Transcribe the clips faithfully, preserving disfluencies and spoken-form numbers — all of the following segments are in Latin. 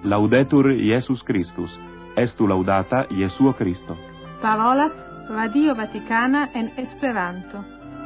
Laudetur Iesus Christus, estu laudata Jesuo Christo. Parolas Radio Vaticana en Esperanto.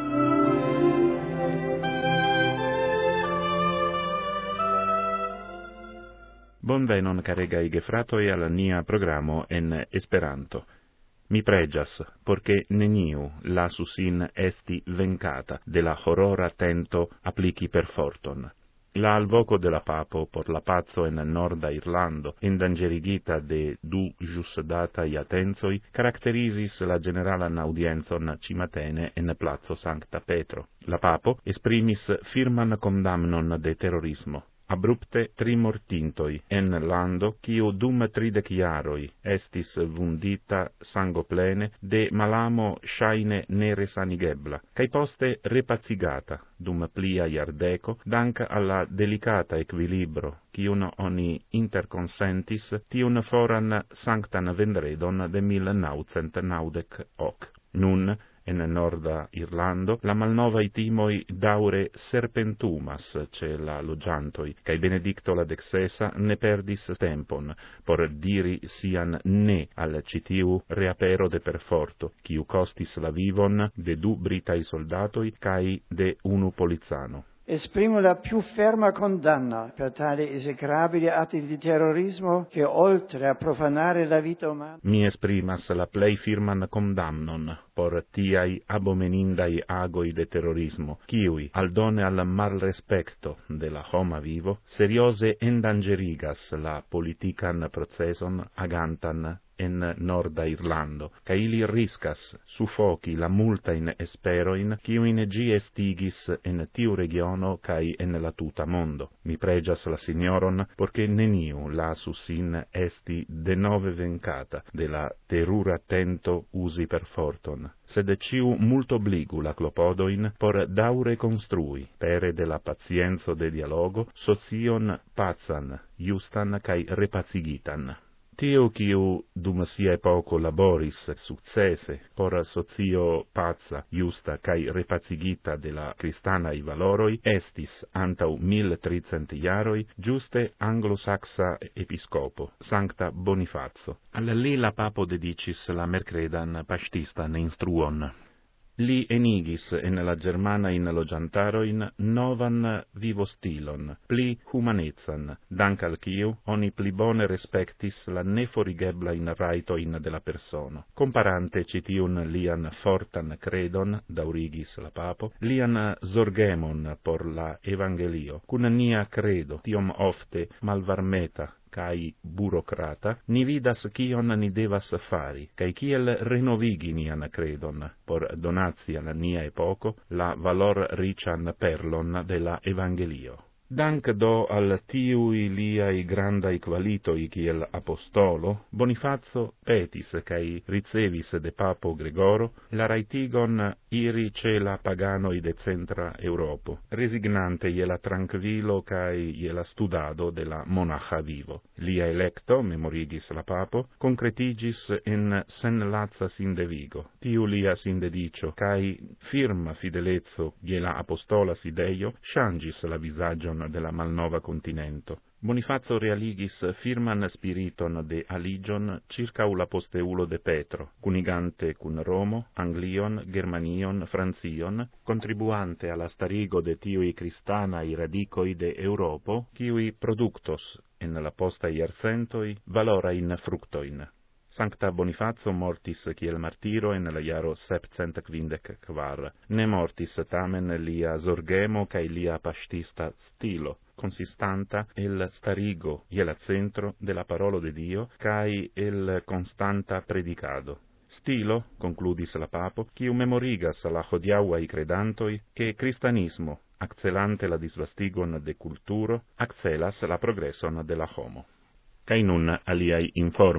Bonvenon caregai gefratoi al nia programo en Esperanto. Mi pregias, porque neniu lasus in esti vencata, de la horrora tento applici per forton. La alvoco de la papo por la pazzo en Norda Irlando, endangerigita de du jus datai attenzoi, caracterisis la generalan audienzon cimatene en Plazo Sancta Petro. La papo esprimis firman condamnon de terrorismo. Abrupte trimortintoi en lando, quiu dum tridec iaroi estis vundita sango plene de malamo shaine nere sanigebla, cae poste repazigata dum plia iardeco, dank alla delicata equilibro quiun oni interconsentis tiun foran sanctan vendredon de mil naucent naudec hoc. Nun, en Norda Irlando, la malnovae timoi daure serpentumas ce la logiantoi, cae Benedicto la dexesa ne perdis tempon, por diri sian ne al citiu reapero de perforto, quiu costis la vivon de du britai soldatoi cae de unu polizano. Esprimo la più ferma condanna per tali esecrabili atti di terrorismo che, oltre a profanare la vita umana, Mi esprimas la plei firman condamnon por tiai abomenindai agoi de terrorismo, quiui, aldone al mal respecto de la homa vivo, seriose endangerigas la politican proceson agantan en Norda Irlando, ca ili riscas suffoci la multain esperoin quiuin gi estigis en tiu regiono cae en la tuta mondo. Mi pregias la signoron, porque neniu lasus in esti de nove vencata de la terura tento usi per forton, sed ciu multo obligu la clopodoin por daure construi, pere de la pazienzo de dialogo, socion pazan, justan cae repazigitan. Tio quiu dum sia epoco laboris successe por socio pazza, justa, cae repazigita de la cristanai valoroi, estis antau mil tricent iaroi giuste anglosaxa episcopo, Sancta Bonifazo. Al li la papo dedicis la mercredan pastistan instruon. Li enigis en la Germana in logiantaroin novan vivostilon, pli humanezan, dank al quiu oni pli bone respectis la neforigebla in raitoin de la persono. Comparante citiun lian fortan credon, daurigis la papo, lian zorgemon por la evangelio, cun nia credo, tiom ofte malvarmeta, cae burocrata, ni vidas cion ni devas fari, cae ciel renovigi nian credon, por donatia la nia epoco, la valor rician perlon de la evangelio. Dank do al tiui liai grandai qualitoi kiel apostolo, Bonifazo petis cae ricevis de papo Gregoro la raitigon iri ce la paganoi de centra Europo, resignante iela tranquillo cae iela studado de la monacha vivo. Lia electo, memorigis la papo, concretigis en sen lazza sinde vigo. Tiu lia sindedicio cae firma fidelezzo iela apostola sideio changis la visagion de la malnova continento. Bonifazo realigis firman spiriton de aligion circa la posteulo de Petro, cunigante cun Romo, Anglion, Germanion, Francion, contribuante alla starigo de tiui cristanai radicoi de Europo, quiui productos en la posta iercentoi valora in fructoin. Sancta Bonifazo mortis kiel martiro en la jaro septcent quindec kvar. Ne mortis tamen lia zorgemo cae lia pastista stilo, consistanta el starigo iel centro de la parolo de Dio cae el constanta predicado. Stilo, concludis la papo, quiu memorigas la hodiauai credantoi, che cristianismo, accelante la disvastigon de culturo, accelas la progresson de la homo. Cae nun aliai informoi.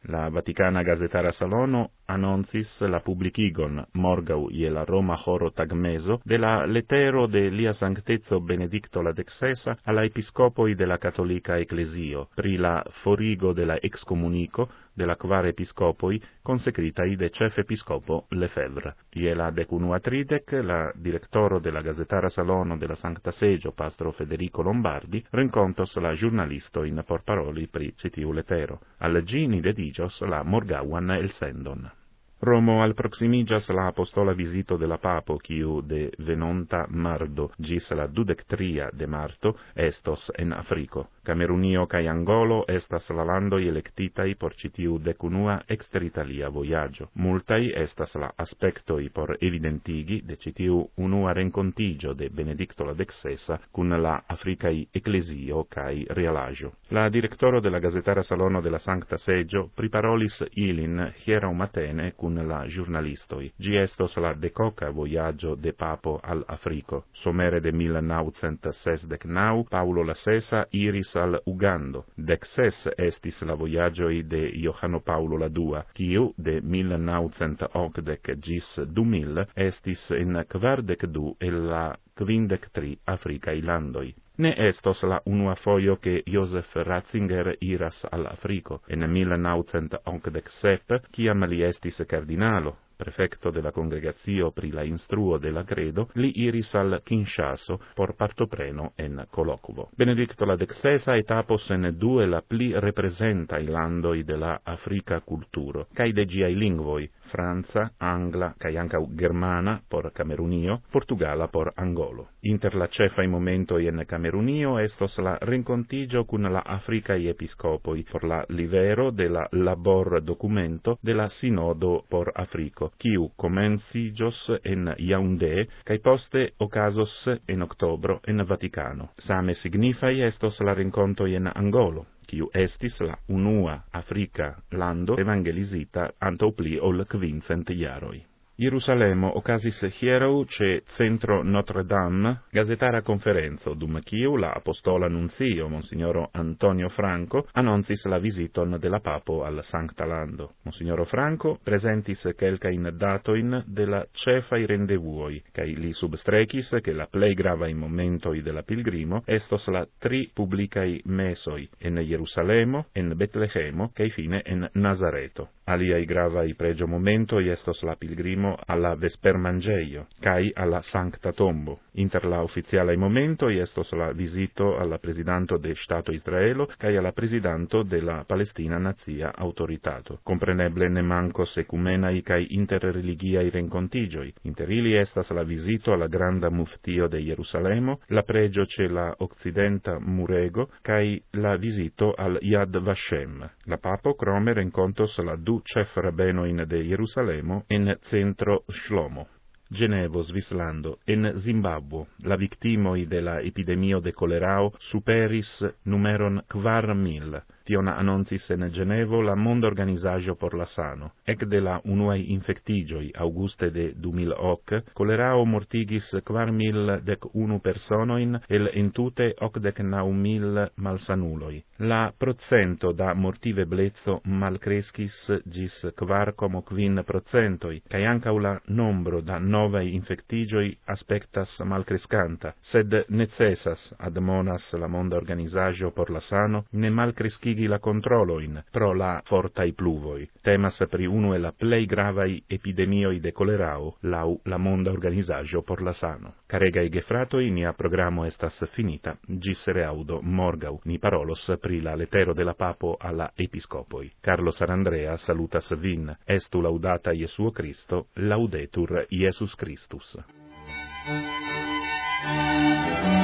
La Vaticana Gazetara Salono annoncis la publicigon morgau je la Roma horo tagmeso de la letero de lia sanctezo Benedicto la dexesa alla episcopoi de la Cattolica Ecclesio pri la forigo de la excomunico de la quar episcopoi consecritai de chef episcopo Lefebvre. Je la decunua tridec, la directoro de la Gazetara Salono de la Sancta Seggio, pastro Federico Lombardi, rencontos la giornalisto in porparoli pri citiu letero. Al gini dedigios la morgauan el sendon. Romo al proximigas la apostola visito de la papo, quiu de venonta mardo gis la dudectria de marto estos en Africo. Camerunio cae Angolo estas la landoi electitai por citiu decunua exteritalia voyaggio. Multai estas la aspectoi por evidentigi de citiu unua rencontigio de Benedicto la dexesa cun la Africae Ecclesio cae realagio. La directoro de la Gazetara Salono de la Sancta Seggio priparolis ilin hierau matene cun la giornalistoi. Gi estos la decoca voyaggio de papo al Africo. Somere de mille naucent sesdecnau, Paulo la Sesa iris al Ugando. Dexes estis la voyaggioi de Johano Paulo la Dua, quiu de mille naucent octdec gis du mil estis in quardec du e la quindec tri Africae landoi. Ne estos la unua foio che Joseph Ratzinger iras al Africo, en mille naucent octdec-sep, ciam li estis cardinalo, prefecto de la congregatio pri la instruo de la credo, li iris al Kinshaso por partopreno en colloquo. Benedicto la dexesa etapos en due la pli representai landoi de la Africa culturo, cae de giai lingvoi, Franza, Angla, cae ancau Germana por Camerunio, Portugala por Angolo. Inter la cefai momentoi en Camerunio estos la rencontigio cun la Africae episcopoi por la livero de la labor documento de la Sinodo por Africo, quiu comencigios en Yaoundé, cae poste ocasos en octobro en Vaticano. Same signifai estos la rencontoi en Angolo, quiu estis la unua Africa lando evangelisita anto pli ol quincent iaroi. Ierusalemo ocasis hierau ce centro Notre-Dame gazetara conferenzo, dum quiu la apostola nunzio, Monsignoro Antonio Franco, annoncis la visiton de la papo al Sancta Lando. Monsignoro Franco presentis quelcain datoin de la cefai rendevuoi, cae li substrecis che la plei gravai momentoi de la pilgrimo estos la tri publicai mesoi, en Ierusalemo, en Betlehemo, cae fine en Nazareto. Aliai gravai pregio momentoi estos la pilgrimo alla vespermangeio, cae alla Sancta Tombo. Inter la ufficialai momentoi estos la visito alla presidanto de Stato Israelo, cae alla presidanto de la Palestina Nazia Autoritato. Compreneble ne mancos ecumenai cae interreligiai rencontigioi. Inter ili estas la visito alla granda muftio de Ierusalemo, la pregio ce la occidenta Murego, cae la visito al Yad Vashem. La papo crome rencontos la du chef rabbenoin de Ierusalemo en centro Shlomo. Genevo, Svislando, en Zimbabwe, la victimoi de la epidemio de colerao superis numeron quar mil. Tion annoncis en Genevo la Mondo Organizagio por la Sano. Ec de la unuae infectigioi auguste de du mil hoc, colerao mortigis quar mil dec unu personoin el entute ocdec nau mil malsanuloi. La procento da mortive blezzo malcrescis gis quar como quin procentoi, cae ancau la nombro da novae infectigioi aspectas malcrescanta, sed necessas, admonas la Mondo Organizagio por la Sano, ne malcrescigi la controloin pro la fortai pluvoi. Temas pri unu e la plei gravai epidemioi de colerao lau la Monda Organizagio por la Sano. Caregai gefratoi, nia programo estas finita, gis reaudo morgau, ni parolos pri la letero de la papo alla episcopoi. Carlo Sarandrea salutas vin, estu laudata Iesuo Christo, laudetur Iesus Christus.